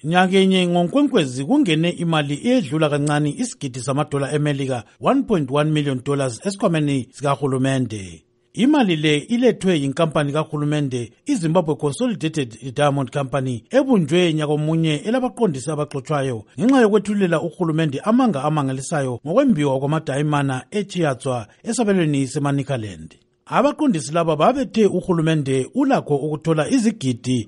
Nyakenye ngoNkwenkwezi kungene imali eyedlula kancane isigidi $1.1 million esikhwameni sikahulumende. Imali le ilethwe yinkampani kahulumende iZimbabwe Consolidated Diamond Company ebunjwe nyakomunye elabaqondisi abaxotshwayo ngenxa yokwethulela uhulumende amanga amangalisayo ngokwembiwa kwamadayimana eChiatswa esabelweni seManicaland. Abaqondisi laba babethe uhulumende ulakho ukuthola izigidi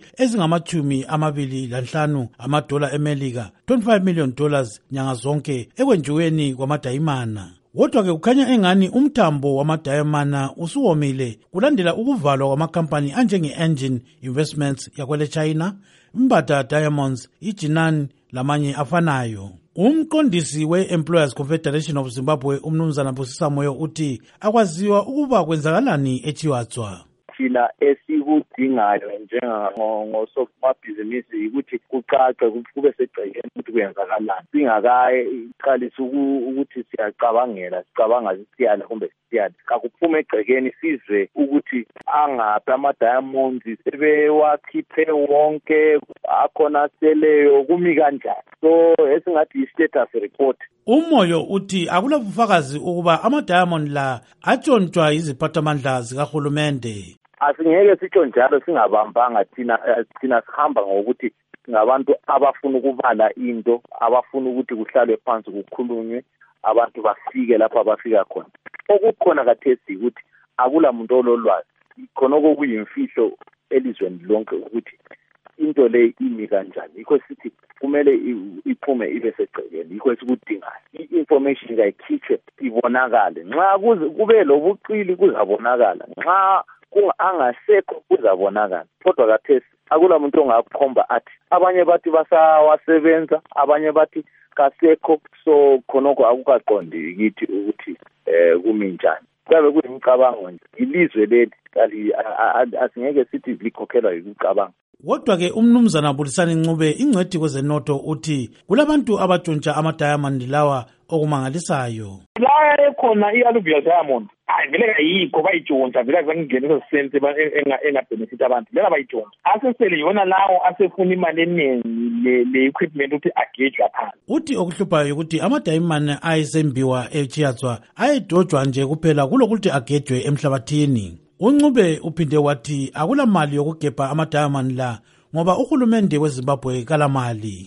ezingama-25 $25 million nyanga zonke ekwenjiweni kwamadayimana. Kodwa ke kukhanya engani umthambo wamadayimana usuwomile kulandela ukuvalwa kwamakampani anjenge-Engine Investments yakwele China, Mbata Diamonds, iJinan lamanye afanayo. Umqondisi we-Employers Confederation of Zimbabwe umnumzana Busisa Moyo uthi akwaziwa ukuba kwenzakalani eChiatswa. Thina esikudingayo njengosomabhizinisi ukuthi kucace kube segcekeni ukuthi kuyenzakalani singakaqalisa ukuthi sicabanga siyala kumbe siyala kakuphume egcekeni sizwe ukuthi angaphi ama-diamonds sebewakhiphe wonke akhona seleyo kumi kanjani. So esingathi yi-status report. Umoyo uthi akulabufakazi ukuba ama-diamond la atshontshwa yiziphathamandla zikahulumende. Asingeke sitsho njalo singabambanga thina sihamba ngokuthi ngabantu abafuna ukubala into abafuna ukuthi kuhlalwe phansi kukhulunywe abantu bafike lapha abafika khona. Okukhona kathesi ukuthi akula muntu ololwazi khona okuyimfihlo elizweni lonke ukuthi into le imi kanjani. Yikho sithi kumele iphume ibe segcekeni. Yikho sikudingayo i-information kayikhitshwe ibonakale. Nxa kube lobuqili kuzabonakala. Nxa angasekho kuzabonakala. Kodwa kathesi akula muntu ongakhomba athi abanye bathi basawasebenza abanye bathi kasekho. So khonoko akukaqondi kithi ukuthi kumi njani. Kabe kuyimicabango nje ilizwe leli asingeke sithi likhokhelwa yikucabanga. Kodwa ke umnumzana Bulisani Ncube ingcwethi kwezenotho uthi kulabantu abatshontsha ama-diamond lawa okumangalisayo. La ekhona i-alluvial diamond vele kayikho bayitshontsha vele akungenisa sense engabenefit abantu vele bayitshontsha asesele yona lawo asefuna imali eningi le-equipment ukuthi agejwe phansi. Uthi okuhluphayo ukuthi amadayimane ayisembiwa eChiatswa ayedojwa nje kuphela kulokuthi agejwe emhlabathini. UNcube uphinde wathi akula mali yokugebha ama-diamond la ngoba uhulumende weZimbabwe kalamali.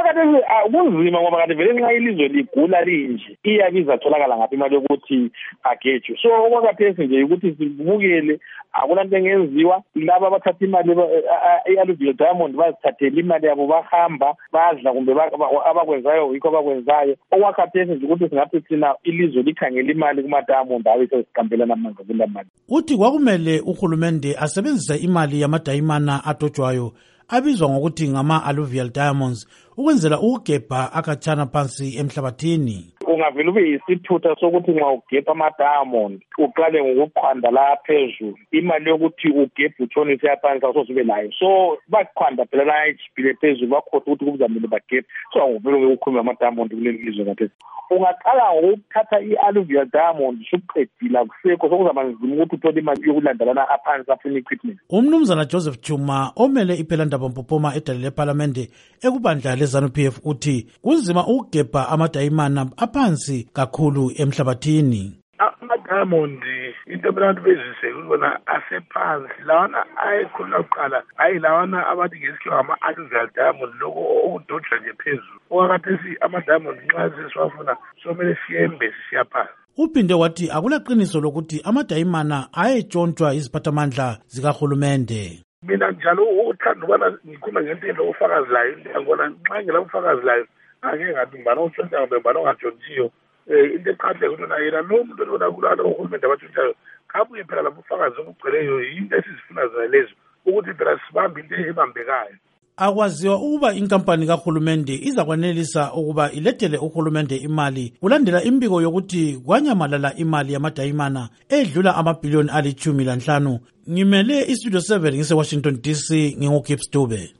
Kunzima ngoba kanti vele nxa ilizwe ligula linje iyabiza atholakala ngaphi imali yokuthi agejwe. So okwakathesi nje ukuthi sibukele akula nto engenziwa laba abathatha imali i-alluvial diamond bazithathela imali yabo bahamba badla kumbe abakwenzayo yikho abakwenzayo. Okwakathesi nje ukuthi singathi thina ilizwe likhangela imali kuma-diamond abe sesiqambelana amandla kula mali. Uthi kwakumele uhulumende asebenzise imali yamadayimana adojwayo abizwa ngokuthi ngama-alluvial diamonds ukwenzela ukugebha akhatshana phansi emhlabathini. Ungavele ube yisithutha sokuthi nxa ugebha ama-diamond uqale ngokuqhwanda la phezulu imali yokuthi ugebhe utshonise yaphansi awusose layo. So bakuqhwanda phela la ejibhile phezulu bakhotha ukuthi kuzamele bagebhe. So anguvele ukhuluma ama-diamond kuleli lizwe kathesi. Ungaqala ngokuthatha i-alluvial diamond usuqedile akusekho sokuzaba nzima ukuthi uthole imali yokulandelana aphansi afuna equipment. Umnumzana Joseph Chuma omele iPhelandaba Mpopoma edale leParlamente ekubandla leZANU-PF uthi kunzima ukugebha amadayimana aphansi kakhulu emhlabathini. Ama-diamond into abantu bezise ukubona asephansi lawana ayekhulula kuqala hayi lawana abathi ngesikhiwa ama-alluvial diamond lokho okudojwa nje phezulu. Okwakathesi ama-diamond nxa sesiwafuna somele siyembe siyaphansi. Uphinde wathi akulaqiniso lokuthi amadayimana ayetshontshwa iziphathamandla zikahulumende. Mina njalo uthanda ukubana ngikhuluma ngento elobufakazi layo ngiyabona nxa ngelabufakazi layo angeke ngathi mbana utshontsha kumbe mbana ongatshontshiyo. Into eqakatheke ukuthi yena lo muntu olona kulala uhulumende abatshontshayo kabuye phela labufakazi obugcweleyo into esizifuna zona lezo ukuthi phela sibambe into ebambekayo. Akwaziwa ukuba inkampani kahulumende izakwanelisa ukuba ilethele uhulumende imali kulandela imbiko yokuthi kwanyamalala imali yamadayimana edlula $15 billion. Ngimele iStudio 7 ngise Washington DC ngingukip Stube.